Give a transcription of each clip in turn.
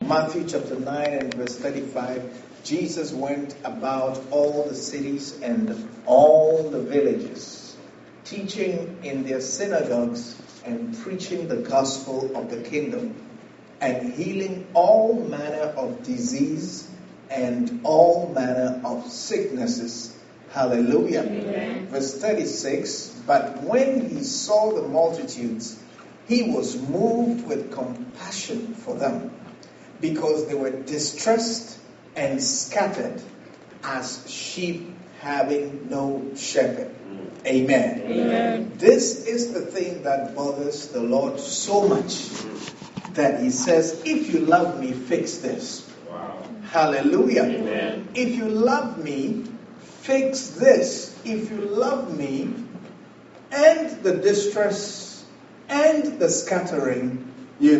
Matthew chapter 9 and verse 35, Jesus went about all the cities and all the villages, teaching in their synagogues and preaching the gospel of the kingdom, and healing all manner of disease and all manner of sicknesses. Hallelujah. Amen. Verse 36, but when he saw the multitudes, he was moved with compassion for them, because they were distressed and scattered as sheep having no shepherd. Amen. Amen. This is the thing that bothers the Lord so much, that he says, if you love me, fix this. Wow. Hallelujah. Amen. If you love me, fix this. If you love me, end the distress, end the scattering,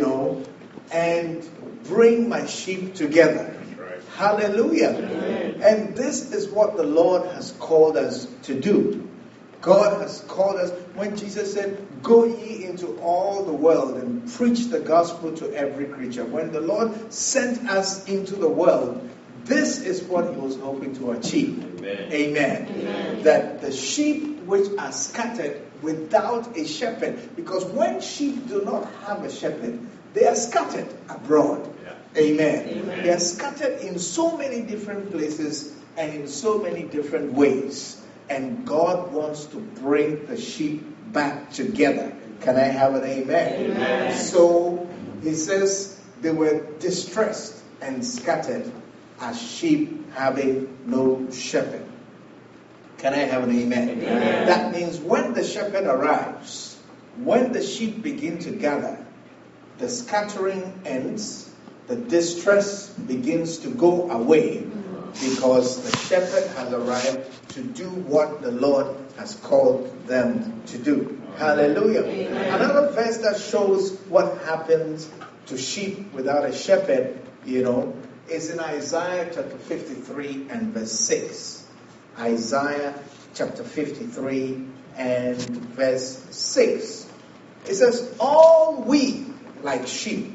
and bring my sheep together. Right. Hallelujah. Amen. And this is what the Lord has called us to do. God has called us, when Jesus said, go ye into all the world and preach the gospel to every creature. When the Lord sent us into the world, this is what he was hoping to achieve. Amen. Amen. Amen. That the sheep which are scattered without a shepherd, because when sheep do not have a shepherd, they are scattered abroad. Yeah. Amen. Amen. They are scattered in so many different places and in so many different ways. And God wants to bring the sheep back together. Can I have an amen? Amen. So he says they were distressed and scattered as sheep having no shepherd. Can I have an amen? Amen. That means when the shepherd arrives, when the sheep begin to gather, the scattering ends, the distress begins to go away, because the shepherd has arrived to do what the Lord has called them to do. Hallelujah. Amen. Another verse that shows what happens to sheep without a shepherd, is in Isaiah chapter 53 and verse 6. Isaiah chapter 53 and verse 6. It says, all we like sheep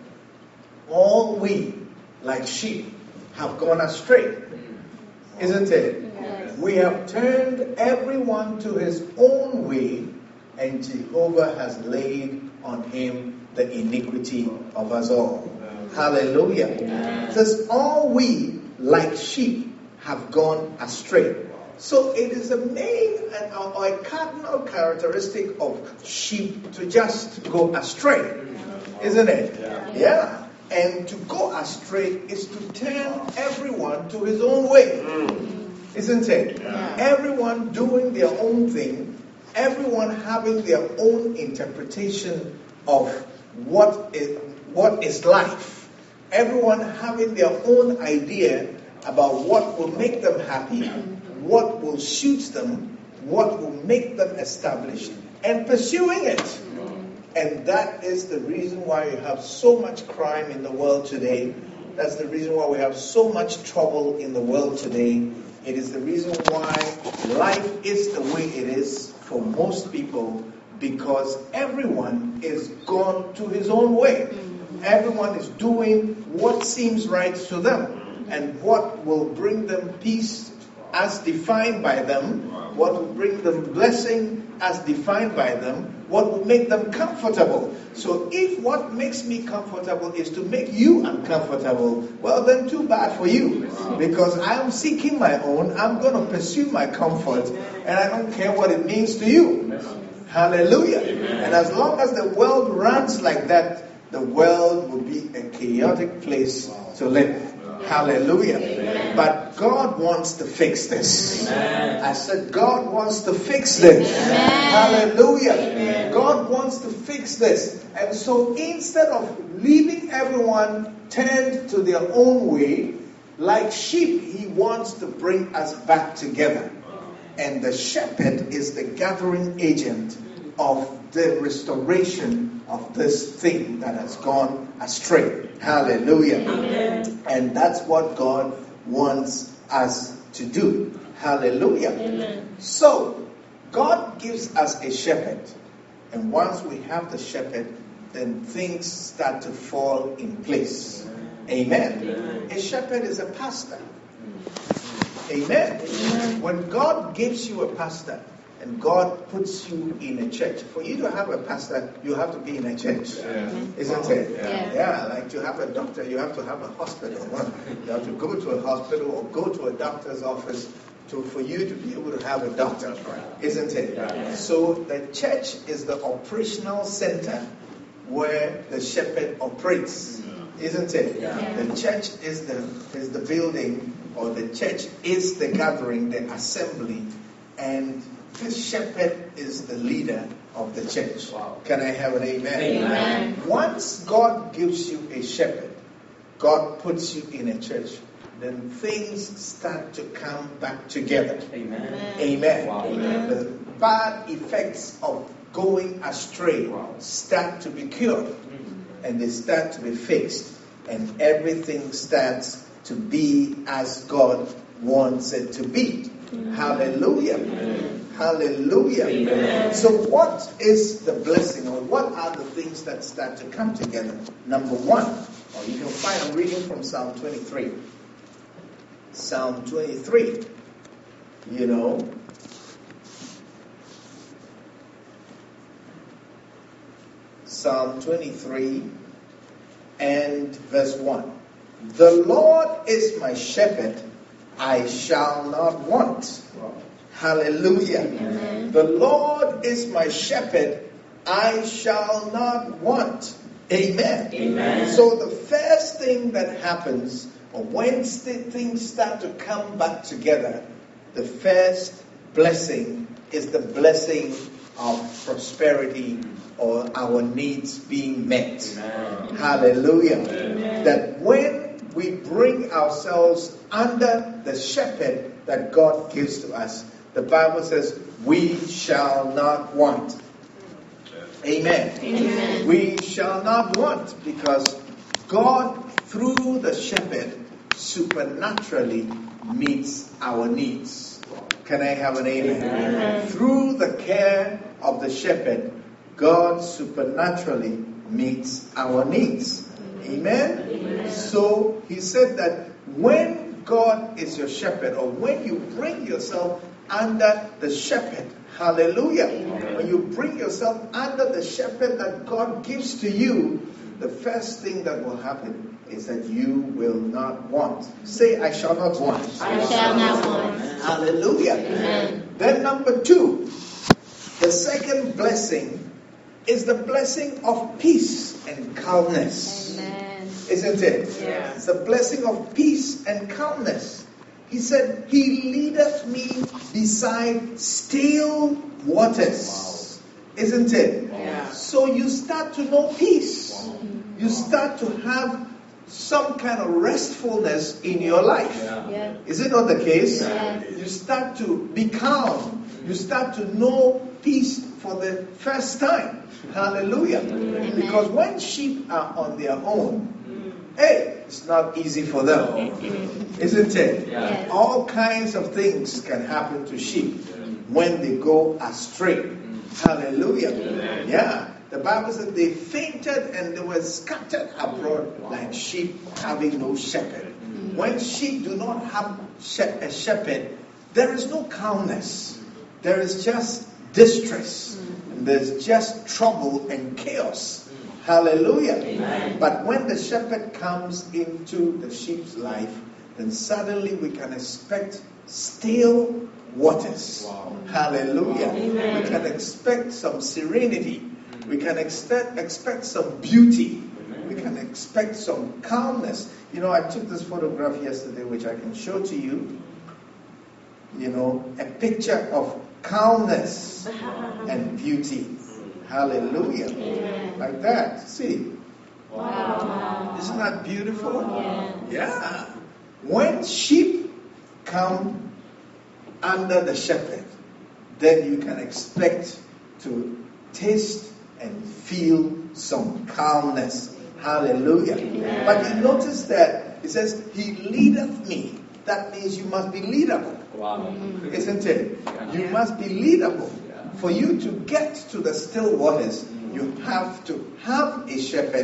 have gone astray. Isn't it? Yes. We have turned everyone to his own way, and Jehovah has laid on him the iniquity of us all. Hallelujah. It says, all we like sheep have gone astray. So it is a main or a cardinal characteristic of sheep to just go astray. Isn't it? Yeah. And to go astray is to turn everyone to his own way. Isn't it? Yeah. Everyone doing their own thing, everyone having their own interpretation of what is life, everyone having their own idea about what will make them happy, what will suit them, what will make them established, and pursuing it. And that is the reason why you have so much crime in the world today. That's the reason why we have so much trouble in the world today. It is the reason why life is the way it is for most people, because everyone is gone to his own way. Everyone is doing what seems right to them and what will bring them peace as defined by them, what will bring them blessing as defined by them, what will make them comfortable. So if what makes me comfortable is to make you uncomfortable, well then too bad for you. Because I am seeking my own, I'm going to pursue my comfort, and I don't care what it means to you. Hallelujah. Amen. And as long as the world runs like that, the world will be a chaotic place to live. Hallelujah. Amen. But God wants to fix this. Amen. I said God wants to fix this. Amen. Hallelujah. Amen. God wants to fix this. And so instead of leaving everyone turned to their own way, like sheep, he wants to bring us back together. And the shepherd is the gathering agent of the restoration of this thing that has gone astray. Hallelujah. Amen. And that's what God wants us to do. Hallelujah. Amen. So, God gives us a shepherd. And once we have the shepherd, then things start to fall in place. Amen. Amen. A shepherd is a pastor. Amen. Amen. When God gives you a pastor and God puts you in a church, for you to have a pastor, you have to be in a church. Isn't it? Yeah. Like to have a doctor, you have to have a hospital. You have to go to a hospital or go to a doctor's office for you to be able to have a doctor. Isn't it? Yeah. So the church is the operational center where the shepherd operates. Isn't it? Yeah. The church is the building, or the church is the gathering, the assembly, and the shepherd is the leader of the church. Wow. Can I have an amen? Amen. Once God gives you a shepherd, God puts you in a church, then things start to come back together. Amen. Amen. Wow. Amen. The bad effects of going astray start to be cured, and they start to be fixed, and everything starts to be as God wants it to be. Hallelujah. Hallelujah. Amen. So what is the blessing, or what are the things that start to come together? Number one, or you can find, I'm reading from Psalm 23. Psalm 23. Psalm 23 and verse 1. The Lord is my shepherd, I shall not want. Hallelujah. Amen. The Lord is my shepherd, I shall not want. Amen. Amen. So the first thing that happens, or when things start to come back together, the first blessing is the blessing of prosperity, or our needs being met. Amen. Hallelujah. Amen. That when we bring ourselves under the shepherd that God gives to us, the Bible says we shall not want. Amen. Amen. We shall not want, because God, through the shepherd, supernaturally meets our needs. Can I have an amen? Amen. Through the care of the shepherd, God supernaturally meets our needs. Amen? Amen. So he said that when God is your shepherd, or when you bring yourself under the shepherd, hallelujah, when you bring yourself under the shepherd that God gives to you, the first thing that will happen is that you will not want. Say, I shall not want. I shall not want. Hallelujah. Amen. Then number two, the second blessing is the blessing of peace and calmness. Amen. Isn't it? Yeah. It's a blessing of peace and calmness. He said, He leadeth me beside still waters. Isn't it? Yeah. So you start to know peace. You start to have some kind of restfulness in your life. Yeah. Is it not the case? Yeah. You start to be calm. You start to know peace for the first time. Hallelujah. Because when sheep are on their own, hey, it's not easy for them. Isn't it? Yeah. All kinds of things can happen to sheep when they go astray. Hallelujah. Yeah. The Bible says they fainted and they were scattered abroad like sheep having no shepherd. When sheep do not have a shepherd, there is no calmness. There is just distress. And there's just trouble and chaos. Hallelujah. Amen. But when the shepherd comes into the sheep's life, then suddenly we can expect still waters. Wow. Hallelujah. Amen. We can expect some serenity. We can expect some beauty. We can expect some calmness. I took this photograph yesterday, which I can show to you. A picture of calmness and beauty. Hallelujah. Amen. Like that. See? Wow. Isn't that beautiful? Yes. Yeah. When sheep come under the shepherd, then you can expect to taste and feel some calmness. Hallelujah. Amen. But you notice that it says, He leadeth me. That means you must be leadable. Wow. Isn't it? Yeah. You must be leadable. For you to get to the still waters, you have to have a shepherd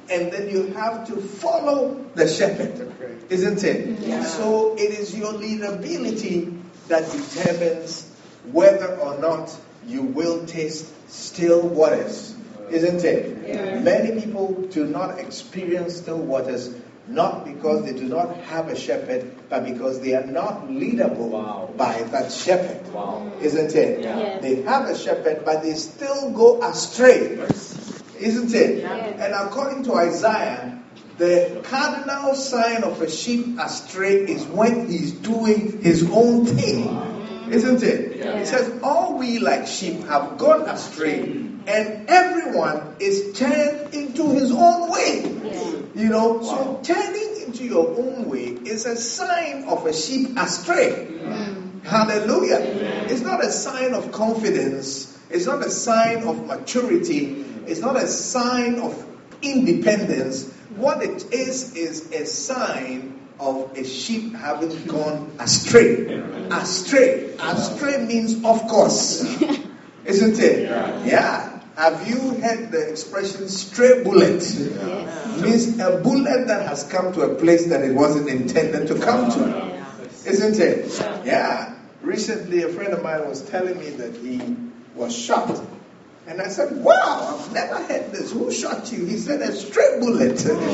and then you have to follow the shepherd, isn't it? Yeah. So it is your leadability that determines whether or not you will taste still waters, isn't it? Yeah. Many people do not experience still waters, not because they do not have a shepherd, but because they are not leadable by that shepherd, isn't it? Yeah. Yes. They have a shepherd, but they still go astray, isn't it? Yeah. And according to Isaiah, the cardinal sign of a sheep astray is when he's doing his own thing, isn't it? Yeah. It says, all we like sheep have gone astray, and everyone is turned into his own way. Yeah. So turning into your own way is a sign of a sheep astray. Hallelujah. It's not a sign of confidence. It's not a sign of maturity. It's not a sign of independence. What it is a sign of a sheep having gone astray. Astray. Astray means of course. Isn't it? Yeah. Have you heard the expression stray bullet? Yes. Means a bullet that has come to a place that it wasn't intended to come to. Isn't it? Yeah. Recently, a friend of mine was telling me that he was shot. And I said, wow, I've never heard this. Who shot you? He said, a stray bullet.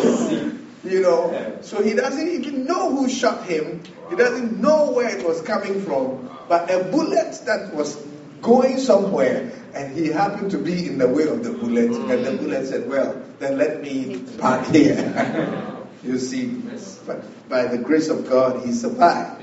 So he doesn't even know who shot him. He doesn't know where it was coming from. But a bullet that was going somewhere, and he happened to be in the way of the bullet. And the bullet said, well, then let me park here. You see, but by the grace of God, he survived.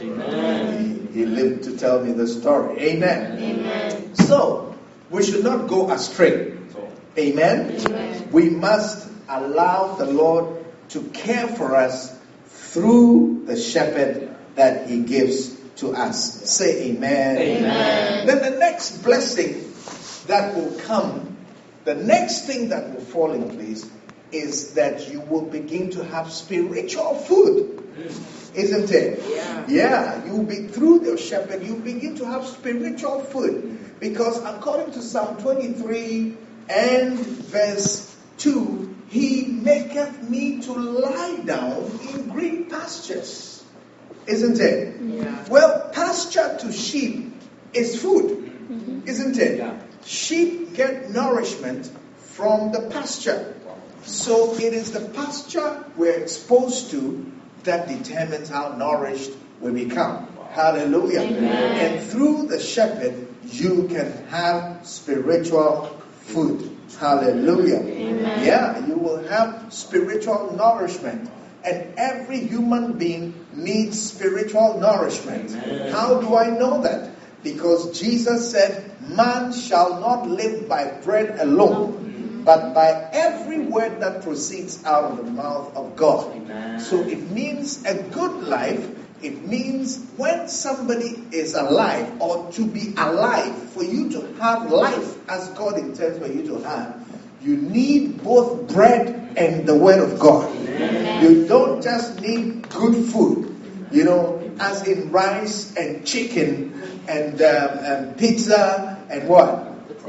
He lived to tell me the story. Amen. Amen. So, we should not go astray. Amen. Amen. We must allow the Lord to care for us through the shepherd that he gives to us. Say amen. Amen. Then the next blessing that will come, the next thing that will fall in place is that you will begin to have spiritual food. Isn't it? Yeah. You will be through the shepherd, you begin to have spiritual food. Because according to Psalm 23 and verse 2, he maketh me to lie down in green pastures. Isn't it? Yeah. Well, pasture to sheep is food. Isn't it? Yeah. Sheep get nourishment from the pasture. So it is the pasture we're exposed to that determines how nourished we become. Hallelujah. Amen. And through the shepherd, you can have spiritual food. Hallelujah. Amen. Yeah, you will have spiritual nourishment. And every human being needs spiritual nourishment. Amen. How do I know that? Because Jesus said, man shall not live by bread alone, but by every word that proceeds out of the mouth of God. Amen. So it means a good life. It means when somebody is alive, or to be alive, for you to have life as God intends for you to have, you need both bread and the word of God. Amen. You don't just need good food, as in rice and chicken and pizza and what?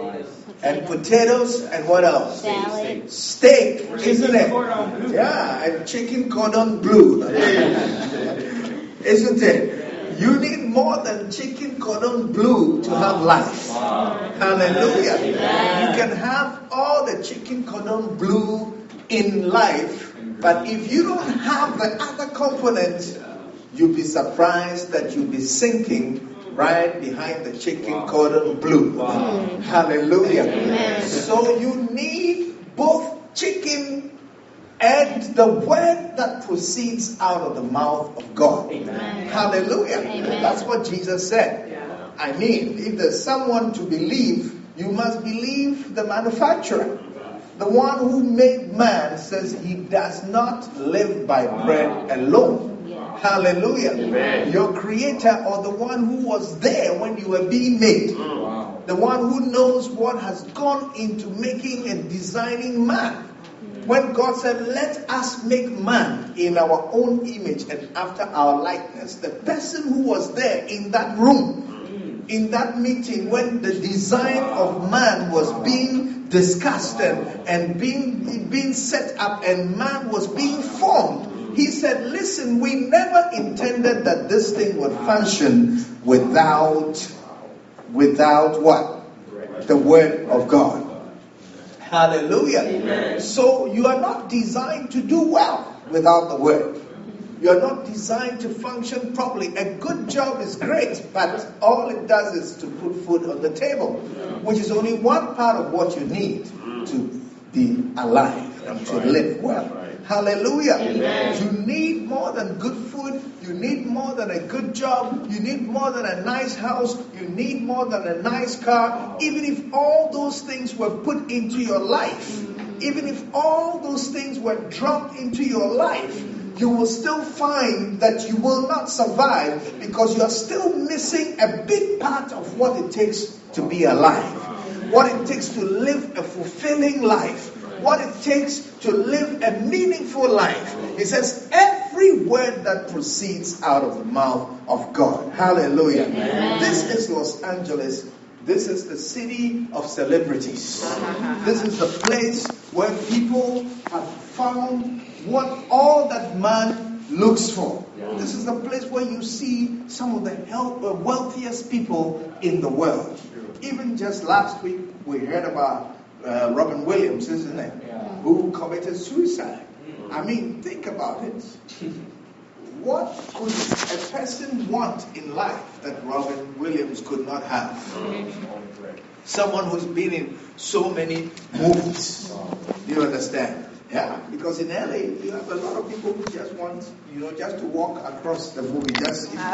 And potatoes and what else? Salad. Steak, isn't it? Yeah, and chicken cordon bleu. Isn't it? You need more than chicken cordon bleu to have life. Hallelujah. You can have all the chicken cordon bleu in life, but if you don't have the other components, you'll be surprised that you'll be sinking right behind the chicken cordon bleu. Hallelujah. Amen. So you need both chicken and the word that proceeds out of the mouth of God. Amen. Hallelujah. Amen. That's what Jesus said. I mean, if there's someone to believe, you must believe the manufacturer. The one who made man says he does not live by bread alone. Hallelujah. Amen. Your creator, or the one who was there when you were being made. The one who knows what has gone into making and designing man. When God said, let us make man in our own image and after our likeness, the person who was there in that room in that meeting when the design of man was being discussed and being set up and man was being formed, he said, listen, we never intended that this thing would function without what? The Word of God. Hallelujah. Amen. So you are not designed to do well without the Word. You are not designed to function properly. A good job is great, but all it does is to put food on the table, which is only one part of what you need to be alive and to live well. Hallelujah. Amen. You need more than good food. You need more than a good job. You need more than a nice house. You need more than a nice car. Even if all those things were put into your life, even if all those things were dropped into your life, you will still find that you will not survive because you are still missing a big part of what it takes to be alive, what it takes to live a fulfilling life, what it takes to live a meaningful life. He says, every word that proceeds out of the mouth of God. Hallelujah. Amen. This is Los Angeles. This is the city of celebrities. This is the place where people have found what all that man looks for. This is the place where you see some of the wealthiest people in the world. Even just last week, we heard about Robin Williams, isn't it? Who committed suicide. I mean, think about it. What could a person want in life that Robin Williams could not have? Someone who's been in so many movies. Do you understand? Yeah, because in LA, you have a lot of people who just want, just to walk across the movie. Just 3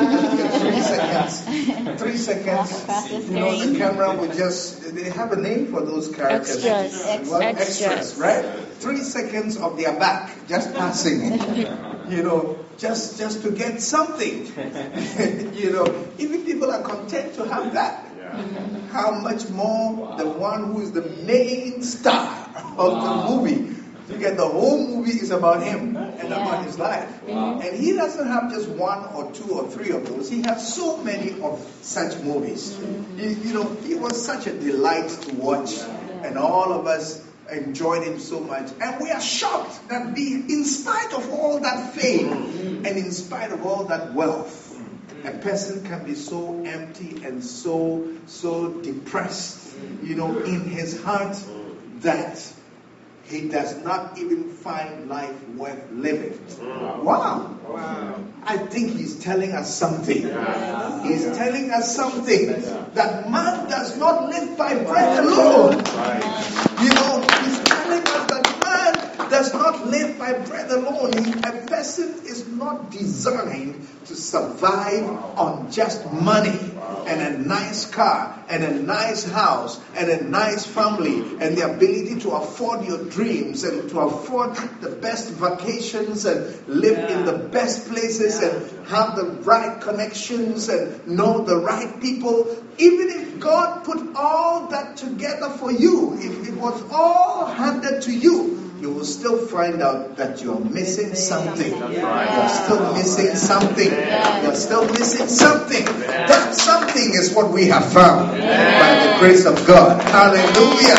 seconds. 3 seconds. The camera would just, they have a name for those characters. Extras, right? 3 seconds of their back just passing. Just to get something. Even people are content to have that. How much more the one who is the main star of the movie. You get the whole movie is about him and about his life. And he doesn't have just 1 or 2 or 3 of those. He has so many of such movies. He was such a delight to watch. And all of us enjoyed him so much. And we are shocked that in spite of all that fame and in spite of all that wealth, a person can be so empty and so depressed, in his heart that he does not even find life worth living. Wow. I think he's telling us something. He's telling us something that man does not live by bread alone. He's telling us that man does not live by bread alone. A person is not designed to survive on just money and a nice car and a nice house and a nice family and the ability to afford your dreams and to afford the best vacations and live in the best places and have the right connections and know the right people. Even if God put all that together for you, if it was all handed to you, you will still find out that you're missing something. You're still missing something. You're still missing something. That something is what we have found by the grace of God. Hallelujah.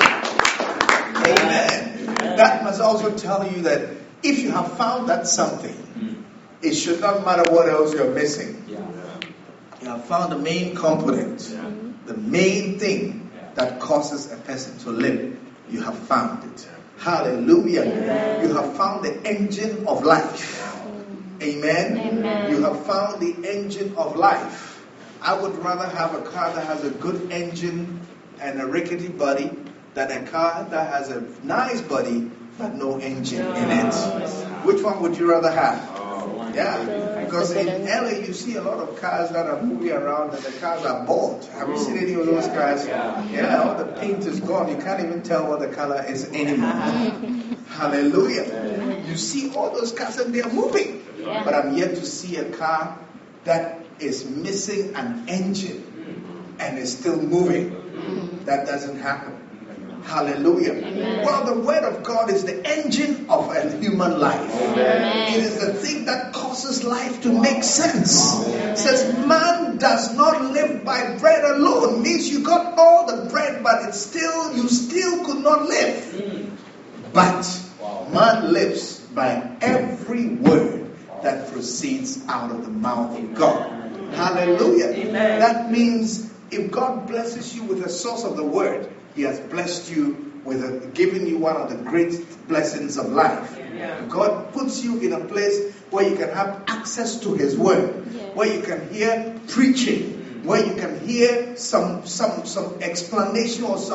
Amen. That must also tell you that if you have found that something, it should not matter what else you're missing. You have found the main component, the main thing that causes a person to live. You have found it. Hallelujah. Amen. You have found the engine of life. Amen. Amen. You have found the engine of life. I would rather have a car that has a good engine and a rickety body than a car that has a nice body but no engine in it. Which one would you rather have? Yeah, because in LA you see a lot of cars that are moving around and the cars are bald. Have you seen any of those cars? Yeah, all the paint is gone. You can't even tell what the color is anymore. Hallelujah. You see all those cars and they are moving. But I'm yet to see a car that is missing an engine and is still moving. That doesn't happen. Hallelujah. Well, the word of God is the engine of a human life. It is the thing that causes life to make sense. It says man does not live by bread alone. Means you got all the bread, but you still could not live. But man lives by every word that proceeds out of the mouth of God. Hallelujah. That means if God blesses you with the source of the word, He has blessed you with giving you one of the great blessings of life. God puts you in a place where you can have access to His word, where you can hear preaching, where you can hear some explanation or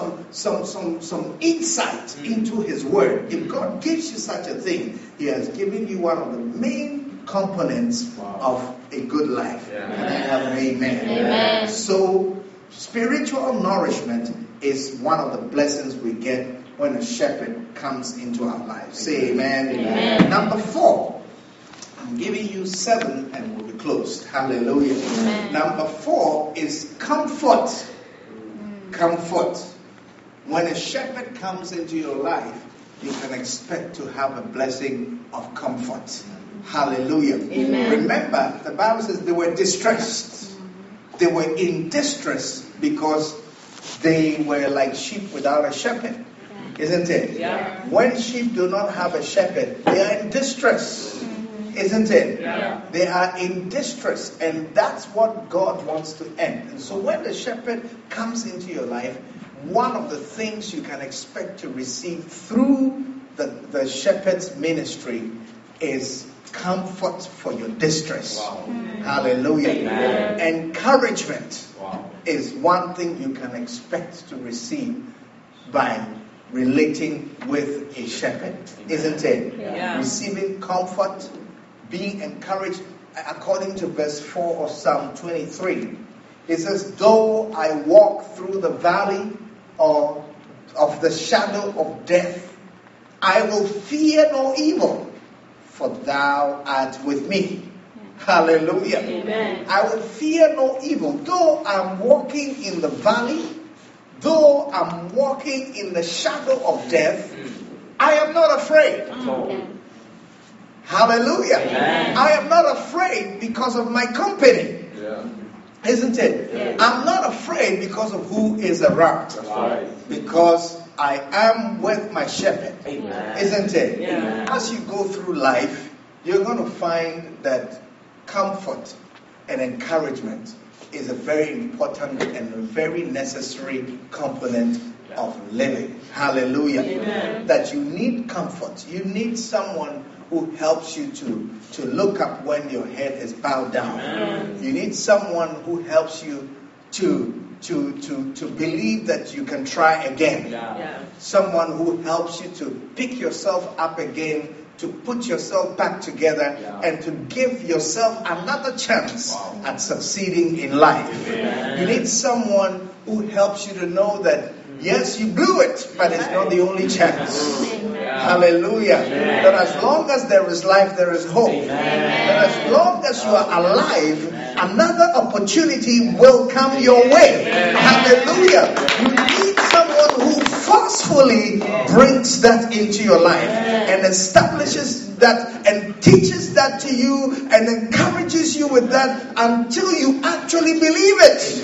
some insight into His word. If God gives you such a thing, He has given you one of the main components of a good life. Can I have an amen? So, spiritual nourishment is one of the blessings we get when a shepherd comes into our lives. Say amen. Number 4. I'm giving you 7 and we'll be closed. Hallelujah. Number 4 is comfort. Comfort. When a shepherd comes into your life, you can expect to have a blessing of comfort. Hallelujah. Remember, the Bible says they were distressed. They were in distress because they were like sheep without a shepherd. Isn't it? When sheep do not have a shepherd, they are in distress. Isn't it? They are in distress, and that's what God wants to end. And so when the shepherd comes into your life, one of the things you can expect to receive through the shepherd's ministry is comfort for your distress. Hallelujah. Encouragement is one thing you can expect to receive by relating with a shepherd. Isn't it? Receiving comfort, being encouraged. According to verse 4 of Psalm 23, it says, though I walk through the valley of the shadow of death, I will fear no evil, for thou art with me. Hallelujah. I will fear no evil. Though I'm walking in the valley, though I'm walking in the shadow of death, I am not afraid. Hallelujah. I am not afraid because of my company. Isn't it? I'm not afraid because of who is around. Because I am with my shepherd. Isn't it? As you go through life, you're going to find that comfort and encouragement is a very important and a very necessary component of living. Hallelujah. That you need comfort. You need someone who helps you to look up when your head is bowed down. You need someone who helps you to believe that you can try again. Someone who helps you to pick yourself up again, to put yourself back together, and to give yourself another chance at succeeding in life. You need someone who helps you to know that yes, you blew it, but it's not the only chance. Hallelujah. That as long as there is life, there is hope. That as long as you are alive, another opportunity will come your way. Hallelujah. You need someone who forcefully brings that into your life and establishes that and teaches that to you and encourages you with that until you actually believe it.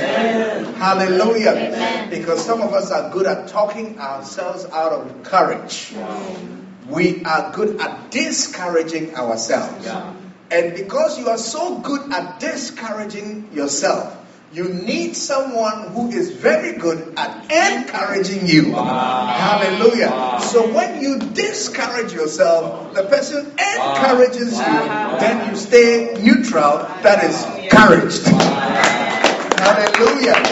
Hallelujah. Because some of us are good at talking ourselves out of courage. We are good at discouraging ourselves. And because you are so good at discouraging yourself, you need someone who is very good at encouraging you. Hallelujah. So when you discourage yourself, the person encourages you, then you stay neutral, that is, encouraged. Hallelujah.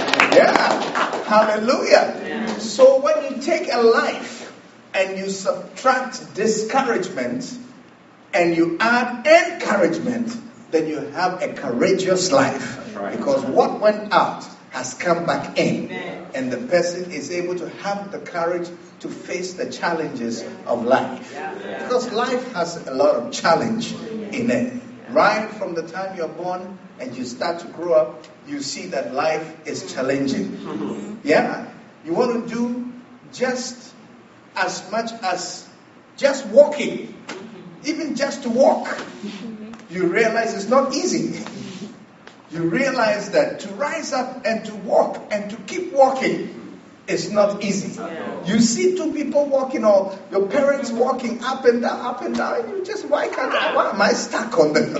Hallelujah. So when you take a life and you subtract discouragement and you add encouragement, then you have a courageous life. Because what went out has come back in. And the person is able to have the courage to face the challenges of life. Because life has a lot of challenge in it. Right from the time you're born and you start to grow up, you see that life is challenging. You want to do just as much as just walking, even just to walk, you realize it's not easy. You realize that to rise up and to walk and to keep walking is not easy. You see two people walking, or your parents walking up and down, and you just, why am I stuck on the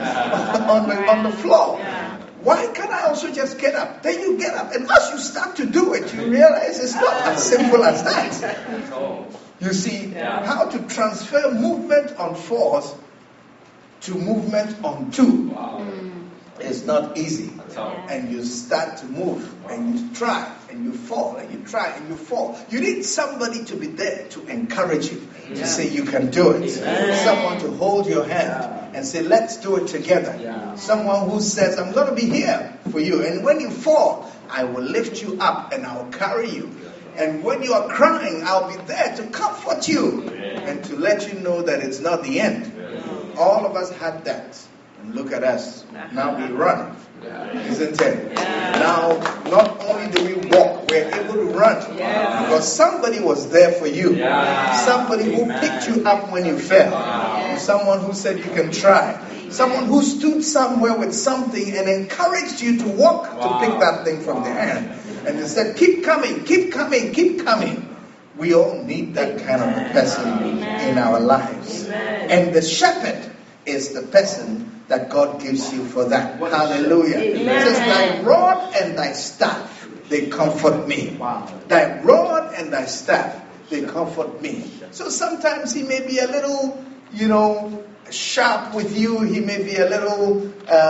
floor? Why can't I also just get up? Then you get up, and as you start to do it, you realize it's not as simple as that. You see, how to transfer movement on force to movement on two is not easy. And you start to move, and you try, and you fall, and you try, and you fall. You need somebody to be there to encourage you, to say you can do it. Someone to hold your hand and say, let's do it together. Someone who says, I'm going to be here for you. And when you fall, I will lift you up and I'll carry you. And when you are crying, I'll be there to comfort you and to let you know that it's not the end. All of us had that. And look at us. Now we run. Isn't it? Now, not only do we walk, we're able to run. Because somebody was there for you. Somebody who picked you up when you fell. Someone who said you can try. Someone who stood somewhere with something and encouraged you to walk to pick that thing from the hand. And they said, keep coming, keep coming, keep coming. We all need that kind of a person in our lives. And the shepherd is the person that God gives you for that. Hallelujah. It says, thy rod and thy staff, they comfort me. Thy rod and thy staff, they comfort me. So sometimes he may be a little, sharp with you. He may be a little,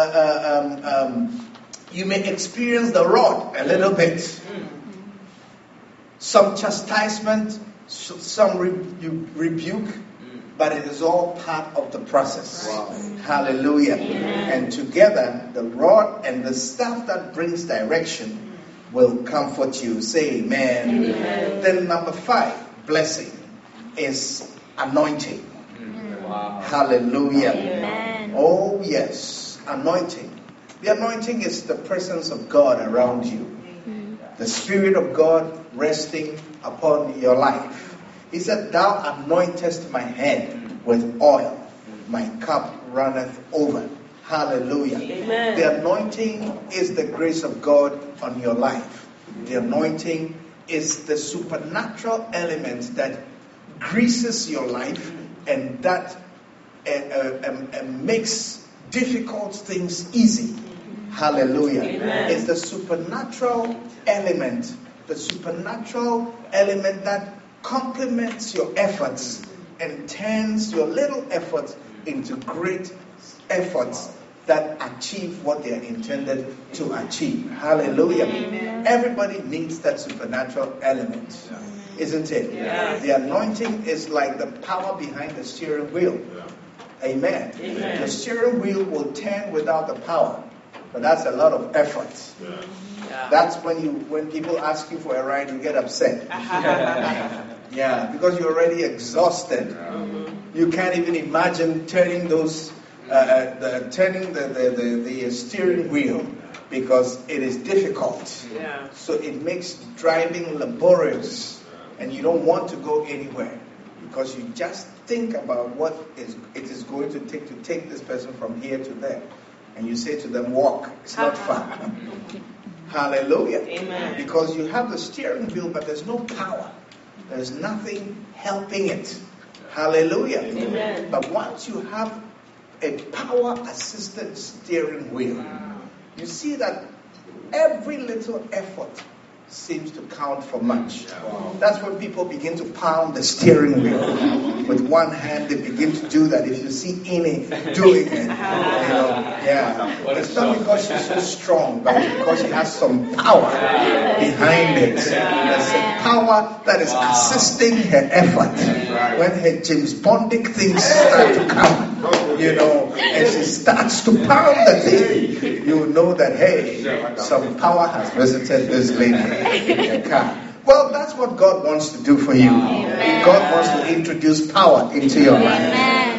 you may experience the rod a little bit. Some chastisement, some rebuke. But it is all part of the process. Hallelujah. And together, the rod and the staff that brings direction will comfort you. Say amen. Then number 5, blessing, is anointing. Hallelujah. Amen. Oh yes, anointing. The anointing is the presence of God around you. The Spirit of God resting upon your life. He said, thou anointest my head with oil. My cup runneth over. Hallelujah. Amen. The anointing is the grace of God on your life. The anointing is the supernatural element that greases your life and that makes difficult things easy. Hallelujah. Amen. It's the supernatural element that complements your efforts and turns your little efforts into great efforts that achieve what they are intended to achieve. Hallelujah. Amen. Everybody needs that supernatural element, isn't it? Yes. The anointing is like the power behind the steering wheel. Amen. Amen. The steering wheel will turn without the power, but that's a lot of effort. That's when people ask you for a ride, you get upset. Yeah, because you're already exhausted. You can't even imagine turning the steering wheel because it is difficult. So it makes driving laborious, and you don't want to go anywhere because you just think about what it is going to take this person from here to there. And you say to them, walk. It's not far. Hallelujah. Amen. Because you have the steering wheel, but there's no power. There's nothing helping it. Hallelujah. Amen. But once you have a power-assisted steering wheel, you see that every little effort seems to count for much. That's when people begin to pound the steering wheel. With one hand, they begin to do that. If you see Ine doing it, it's not because she's so strong, but because she has some power behind it. There's a power that is assisting her effort. When her James Bondic things start to come, and she starts to pound the thing, you know that, hey, some power has visited this lady in her car. Well, that's what God wants to do for you. God wants to introduce power into your life.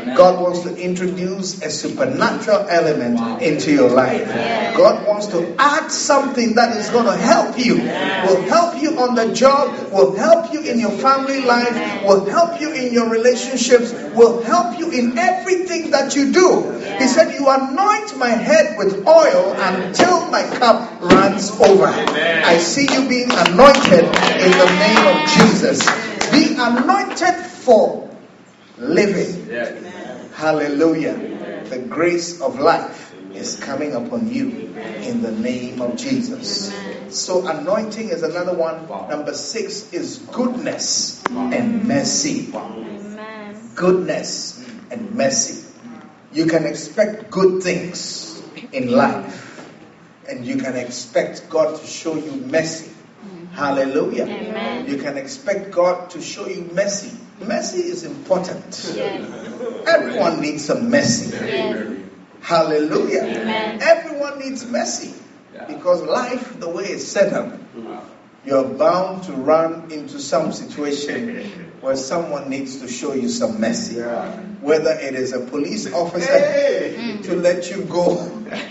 God wants to introduce a supernatural element into your life. God wants to add something that is going to help you. Will help you on the job, will help you in your family life, will help you in your relationships, will help you in everything that you do. He said, you anoint my head with oil until my cup runs over. I see you being anointed in the name of Jesus. Be anointed for living. Hallelujah. The grace of life is coming upon you in the name of Jesus. So anointing is another one. Number 6 is goodness and mercy. Goodness and mercy. You can expect good things in life, and you can expect God to show you mercy. Hallelujah. Amen. You can expect God to show you mercy. Mercy is important. Yes. Everyone needs some mercy. Yes. Hallelujah. Amen. Everyone needs mercy. Because life, the way it's set up, you're bound to run into some situation where someone needs to show you some mercy. Whether it is a police officer to let you go.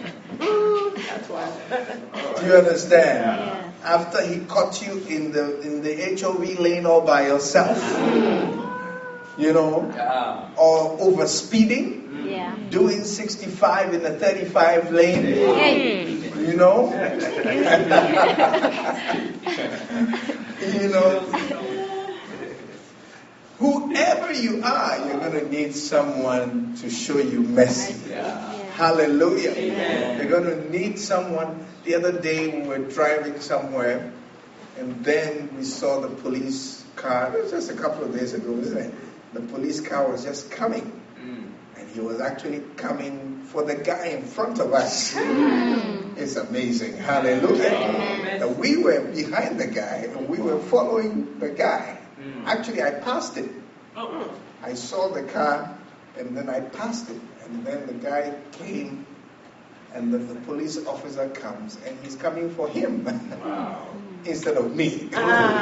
Do you understand? Yeah. After he caught you in the HOV lane all by yourself, you know, or over speeding, Yeah. doing 65 in the 35 lane, Hey. you know, you know, whoever you are, you're going to need someone to show you mercy. Hallelujah. You're going to need someone. The other day we were driving somewhere, and then we saw the police car. It was just a couple of days ago, isn't it? The police car was just coming. And he was actually coming for the guy in front of us. It's amazing. Hallelujah. And we were behind the guy, and we were following the guy. Actually, I passed it. I saw the car, and then I passed it. And then the guy came, and the police officer comes, and he's coming for him instead of me.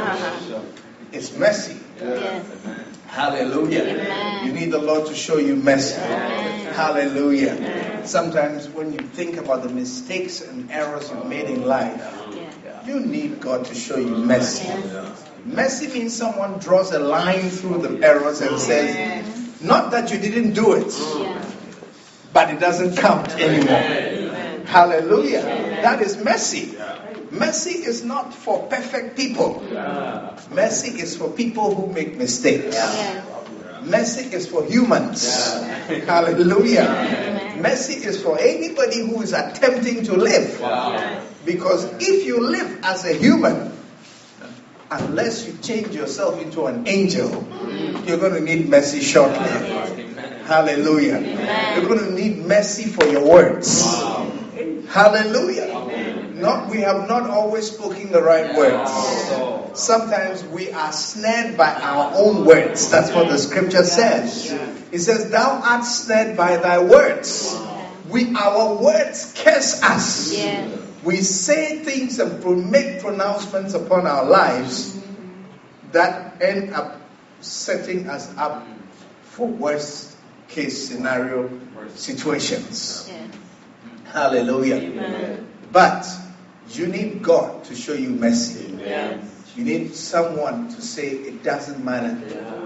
It's mercy. Yes. Hallelujah. Amen. You need the Lord to show you mercy. Amen. Hallelujah. Sometimes when you think about the mistakes and errors you've made in life, Yeah. you need God to show you mercy. Mercy means someone draws a line through the errors and says, not that you didn't do it, Yeah. but it doesn't count anymore. Hallelujah. That is mercy. Mercy is not for perfect people. Mercy is for people who make mistakes. Yes. Mercy is for humans. Hallelujah. Amen. Mercy is for anybody who is attempting to live. Because if you live as a human, unless you change yourself into an angel, you're going to need mercy shortly. Hallelujah. Amen. You're going to need mercy for your words. Hallelujah. We have not always spoken the right words. Sometimes we are snared by our own words. That's what the scripture says. It says, thou art snared by thy words. Our words curse us. Yes. We say things and make pronouncements upon our lives that end up setting us up for worst case scenario situations. Yes. Hallelujah. Amen. But you need God to show you mercy. Yes. You need someone to say, it doesn't matter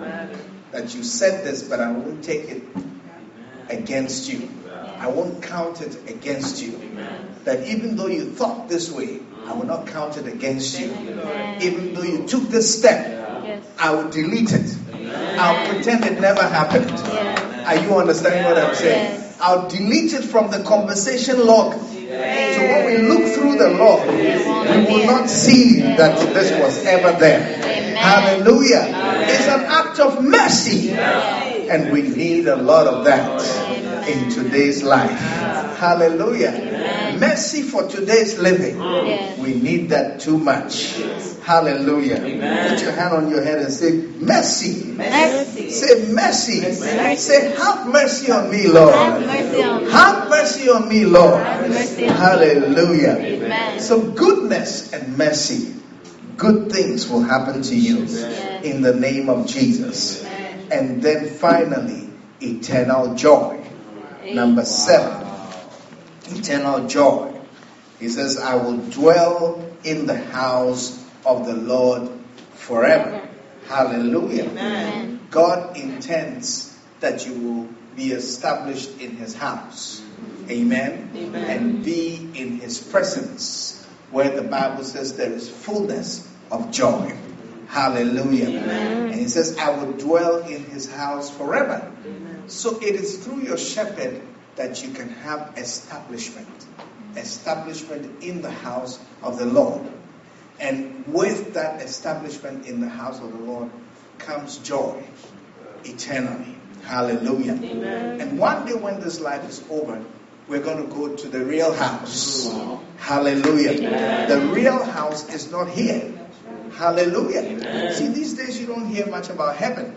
that you said this, but I won't take it against you. I won't count it against you. That even though you thought this way, I will not count it against you. Even though you took this step, Yes. I will delete it. I'll pretend it never happened. Yes. Are you understanding what I'm saying? Yes. I'll delete it from the conversation log. So when we look through the log, we will not see that this was ever there. Amen. Hallelujah. It's an act of mercy. And we need a lot of that in today's life. Hallelujah. Mercy for today's living. Yes. We need that too much. Hallelujah. Put your hand on your head and say, mercy. Mercy. Say mercy. Say, have mercy on me, Lord. Have mercy on me. Have mercy on me, Lord. Have mercy on me. Hallelujah. Amen. So goodness and mercy, good things will happen to you in the name of Jesus. And then finally, eternal joy. Number 7, eternal joy. He says, I will dwell in the house of the Lord forever. Hallelujah. Amen. God intends that you will be established in His house. Amen. And be in His presence, where the Bible says there is fullness of joy. Hallelujah. And He says, I will dwell in His house forever. So it is through your shepherd that you can have establishment in the house of the Lord. And with that establishment in the house of the Lord comes joy eternally. Hallelujah. And one day when this life is over, we're going to go to the real house. Hallelujah. The real house is not here. Hallelujah. See, these days you don't hear much about heaven.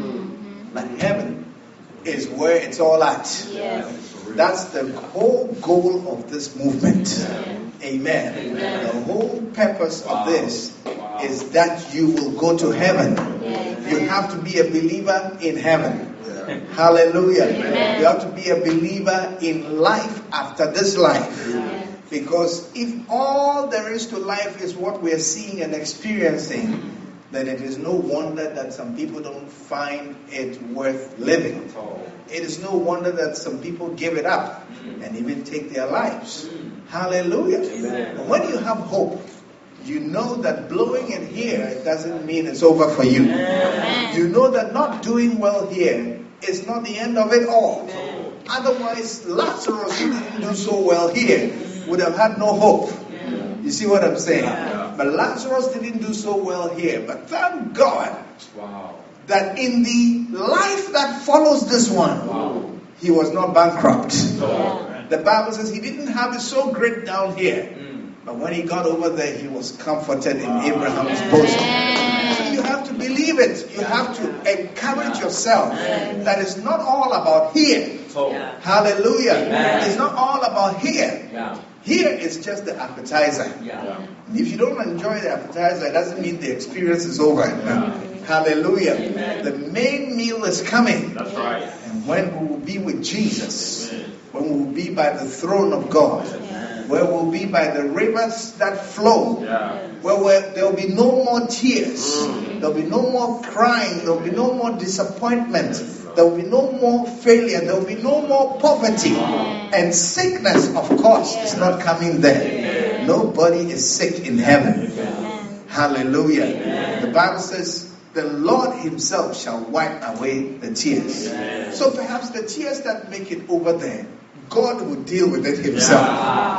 But heaven is where it's all at. That's the whole goal of this movement. Amen. The whole purpose of this is that you will go to heaven. You have to be a believer in heaven. Hallelujah. You have to be a believer in life after this life. Because if all there is to life is what we are seeing and experiencing, then it is no wonder that some people don't find it worth living. It is no wonder that some people give it up and even take their lives. Hallelujah. But when you have hope, you know that blowing it here doesn't mean it's over for you. You know that not doing well here is not the end of it all. Otherwise, Lazarus, who didn't do so well here, would have had no hope. You see what I'm saying? But Lazarus didn't do so well here. But thank God that in the life that follows this one, he was not bankrupt. The Bible says he didn't have it so great down here. But when he got over there, he was comforted in Abraham's bosom. So you have to believe it. You have to encourage yourself that it's not all about here. Hallelujah. It's not all about here. Here is just the appetizer. And if you don't enjoy the appetizer, it doesn't mean the experience is over. Hallelujah. The main meal is coming. That's right. And when we will be with Jesus, when we will be by the throne of God, where we'll be by the rivers that flow, where there will be no more tears, there will be no more crying, there will be no more disappointment, there will be no more failure, there will be no more poverty. And sickness, of course, is not coming there. Nobody is sick in heaven. Hallelujah. The Bible says, the Lord Himself shall wipe away the tears. So perhaps the tears that make it over there, God will deal with it Himself.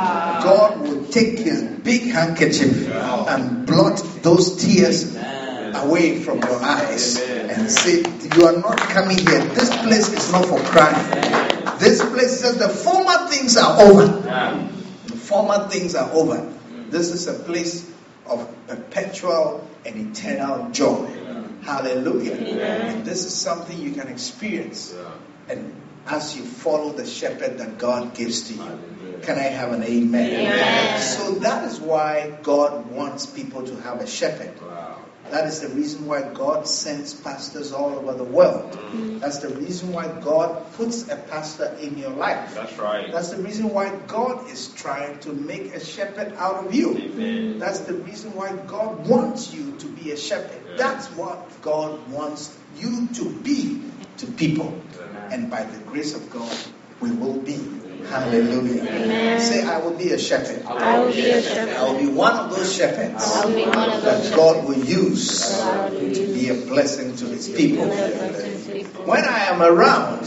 God will take His big handkerchief and blot those tears away from your eyes and say, you are not coming here. This place is not for crying. This place says the former things are over. The former things are over. This is a place of perpetual and eternal joy. Hallelujah. And this is something you can experience. And as you follow the shepherd that God gives to you. Can I have an amen? So that is why God wants people to have a shepherd. That is the reason why God sends pastors all over the world. That's the reason why God puts a pastor in your life. That's right. That's the reason why God is trying to make a shepherd out of you. Amen. That's the reason why God wants you to be a shepherd. That's what God wants you to be to people. And by the grace of God, we will be. Hallelujah. Amen. Say, I will be a shepherd. I will be a shepherd. I will be one of those shepherds I will be one of those that God will use to be a blessing to His people. When I am around,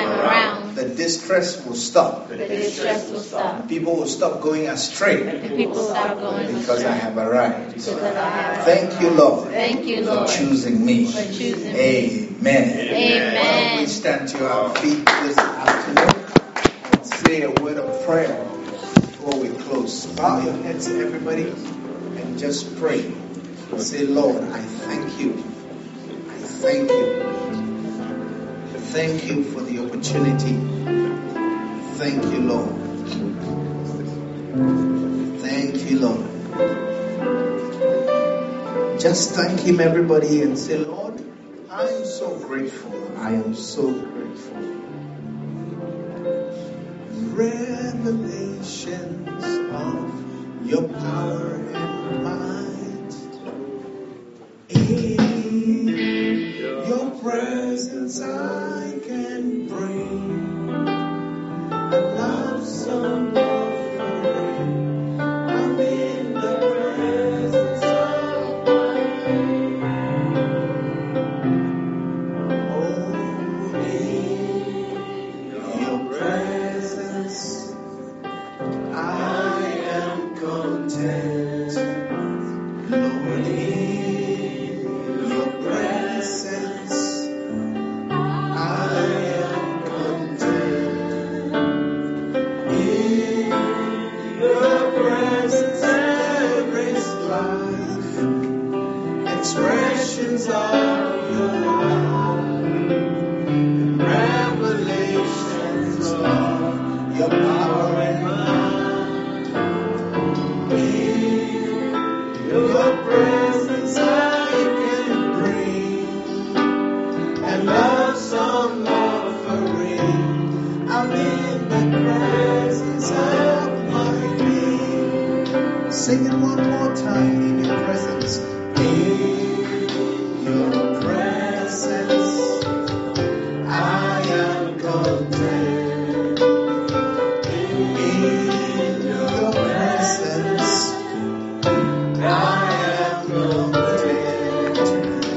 the distress will stop. the distress will stop. People will stop going astray The people stop going because I have arrived. because I have. Thank you, Lord, Thank you, for Lord, choosing me. for choosing me. Amen. Amen. We stand to our feet this afternoon and say a word of prayer before we close. Bow your heads, everybody, and just pray. Say, Lord, I thank you. I thank you. Thank you for the opportunity. Thank you, Lord. Thank you, Lord. Just thank Him, everybody, and say, Lord, I am so grateful. I am so grateful. for. Revelations of your power and might. In your presence I can bring a love song offering. I'm in the presence of my King. Oh, in your presence I am content. Lord, in your presence I am content. In your presence there is life, expressions of your love, revelations of your power and might. In your presence I can bring a love song offering. I'm in the presence of my King. Sing it one more time. In your presence. In your presence I am content. In your presence I am content.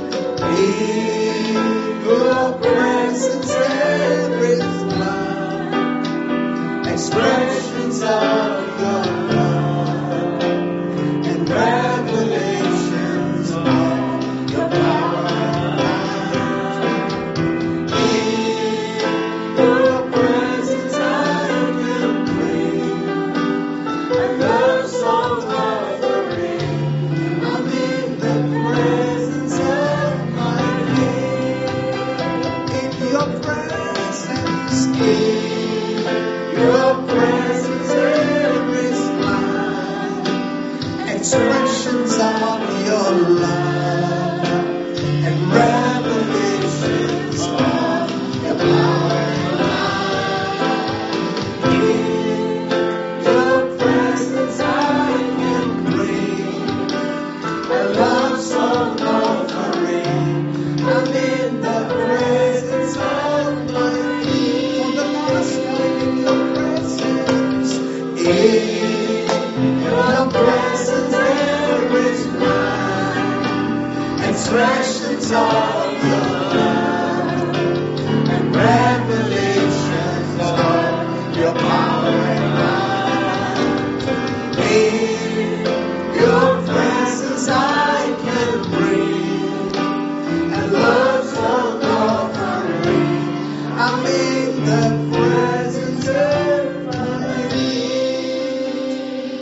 In your presence there is love, expressions of your love, and revelations of your power and might. In your presence I can bring a love song offering. I'm in the presence of my King. In your presence, there is life, expressions of your love, and revelations of your power and might. In your presence I can bring a love song offering. I'm in the presence of my King. For the last time in your presence. In your presence there is life, expressions of your love, and revelations of your power and might. In your presence I can bring a love song offering. I'm in the presence of my King.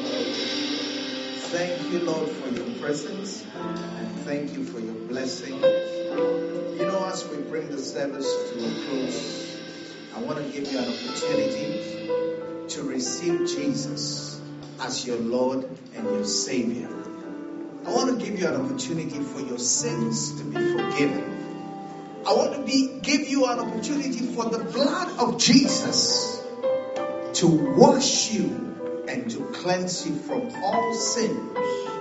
Thank you, Lord, for your presence, and thank you for your blessing. You know, as we bring the service to a close, I want to give you an opportunity to receive Jesus as your Lord and your Savior. I want to give you an opportunity for your sins to be forgiven. I want to give you an opportunity for the blood of Jesus to wash you and to cleanse you from all sins,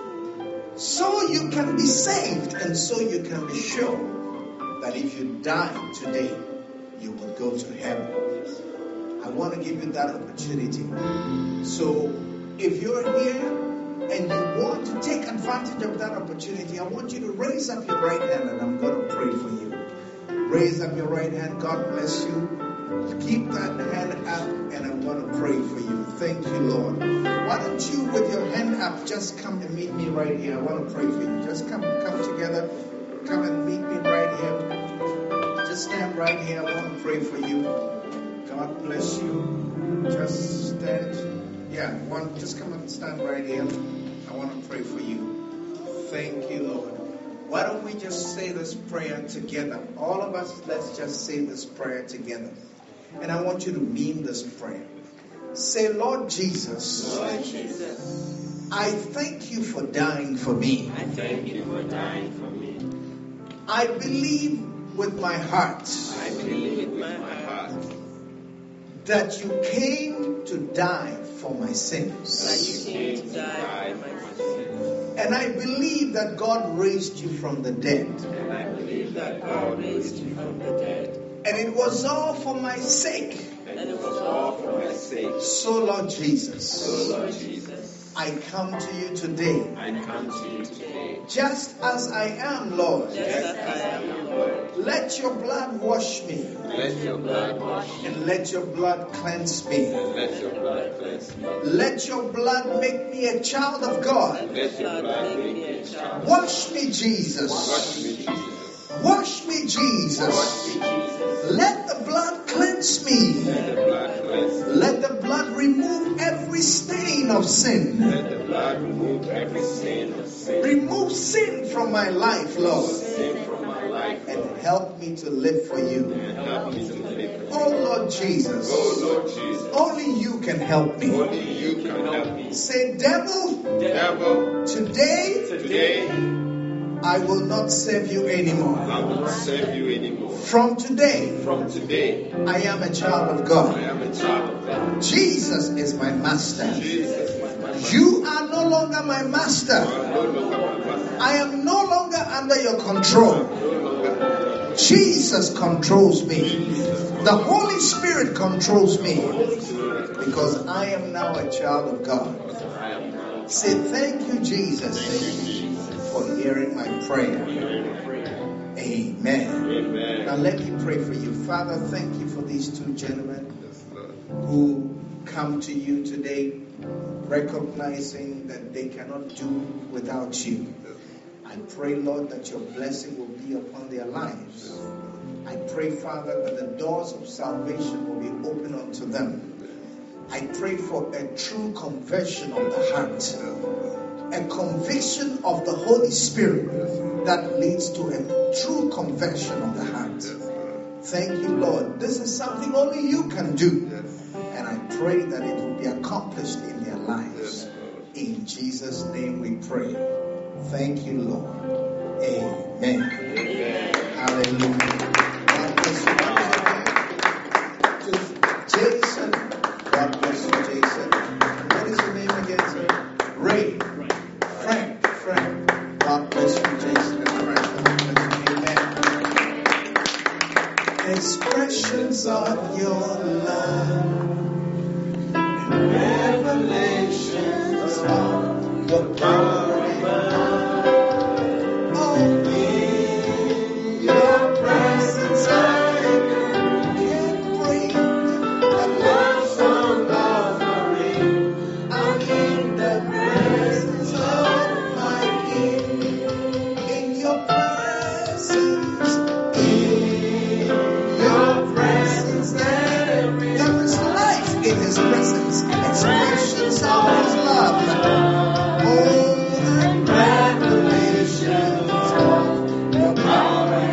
so you can be saved and so you can be sure that if you die today, you will go to heaven. I want to give you that opportunity. So if you're here and you want to take advantage of that opportunity, I want you to raise up your right hand and I'm going to pray for you. Raise up your right hand. God bless you. Keep that hand up and I'm going to pray for you. Thank you, Lord. Why don't you, with your hand up, just come and meet me right here. I want to pray for you. Just come together. Come and meet me right here. Just stand right here. I want to pray for you. God bless you. Just stand. Just come and stand right here. I want to pray for you. Thank you, Lord. Why don't we just say this prayer together? All of us, let's just say this prayer together. And I want you to mean this prayer. Say, Lord Jesus. Lord Jesus. I thank you for dying for me. I thank you for dying for me. I believe with my heart I believe with that you came to die for my sins. And I believe that God raised you from the dead. And it was all for my sake. So, Lord Jesus, I come to you today. Just as I am, Lord. Let your blood wash me. And let your blood cleanse me. Let your blood make me a child of God. Wash me, Jesus. Wash me, Jesus. Let the blood cleanse me. Let the blood remove every stain of sin. Remove sin from my life, Lord. And help me to live for you. Oh Lord Jesus. Only you can help me. Say, devil, today I will not serve you anymore. From today, I am a child of God. Jesus is my master. You are no longer my master. I am no longer under your control. Jesus controls me. The Holy Spirit controls me. Because I am now a child of God. Say, thank you, Jesus, for hearing my prayer. Amen. Now let me pray for you. Father, thank you for these two gentlemen who come to you today recognizing that they cannot do without you. I pray, Lord, that your blessing will be upon their lives. I pray, Father, that the doors of salvation will be open unto them. I pray for a true conversion of the heart, a conviction of the Holy Spirit that leads to a true conversion of the heart. Thank you, Lord. This is something only you can do. And I pray that it will be accomplished in their lives. In Jesus' name we pray. Thank you, Lord. Amen. Hallelujah. God bless you. To Jason. God bless you, Jason. What is your name again, sir? Ray. Frank. God bless you, Jason and Frank. God bless you. Amen. Expressions of your love. Revelations of your power and love. Oh, in your presence I can bring a love song offering. I'm in the presence of my King. In your presence, there is life in his presence. Expressions of his love. Oh, the revelations of your power and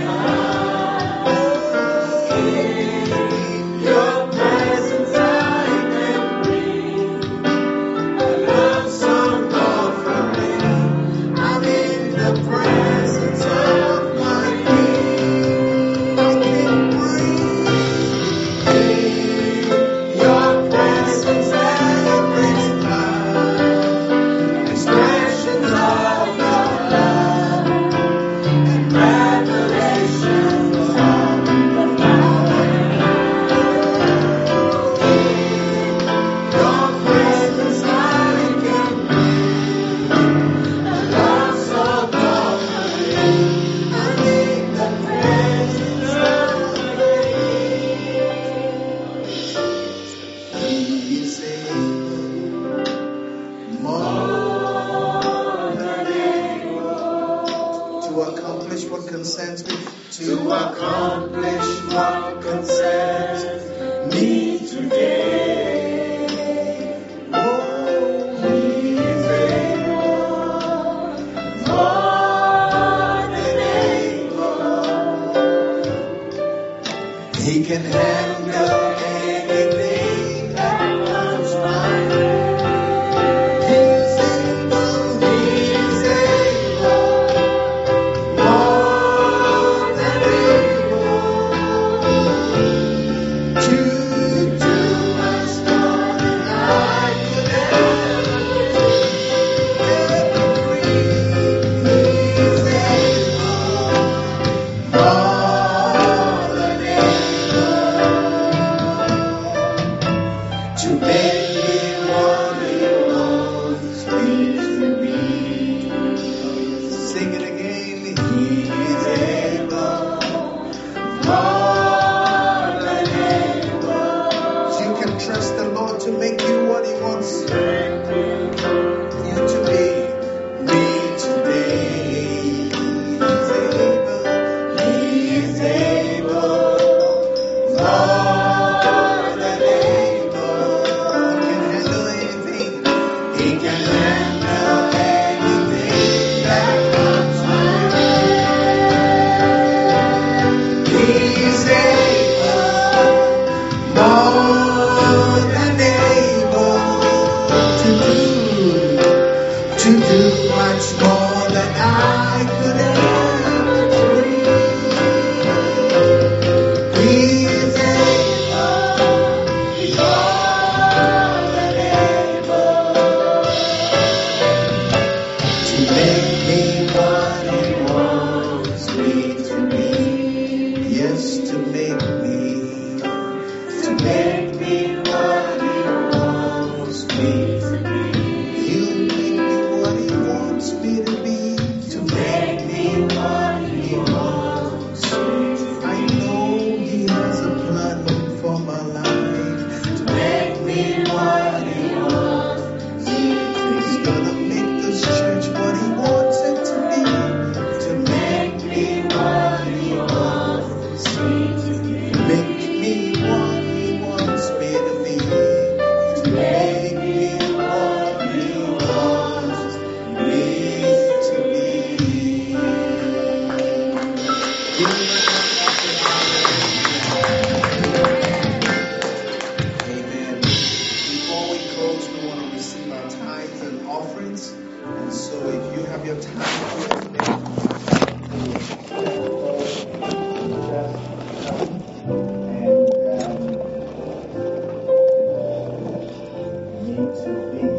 love. In your presence I can bring a love song offering. I'm in the presence of my King. I can bring your presence that brings life, expressions of your love, and revelations of your power. Your presence I can bring a love song offering. I'm in the presence of the King. He is able, more than able, to accomplish what concerns me. To accomplish what concerns me today. Oh, he is able, more than able. He can handle anything that comes my way. He's able, more than able. wants you to be me today. He is able, more than able. He can handle anything. He can handle anything that comes my way. He is able, more than able to do much more than I could ever dream. He is able, more than able to make me what He wants me to be. Yes, to make me what He wants me to be. He'll make me what He wants me to be. To make me what He wants me to be. I know He has a plan for my life. To make me what He wants me to be. He's gonna make this church what He wants it to be. To make me what He wants me to be. Make me what He wants me to be. To make me what He wants me to be. Amen. Before we close, we want to receive our tithes and offerings. And so if you have your tithe here today, and need to be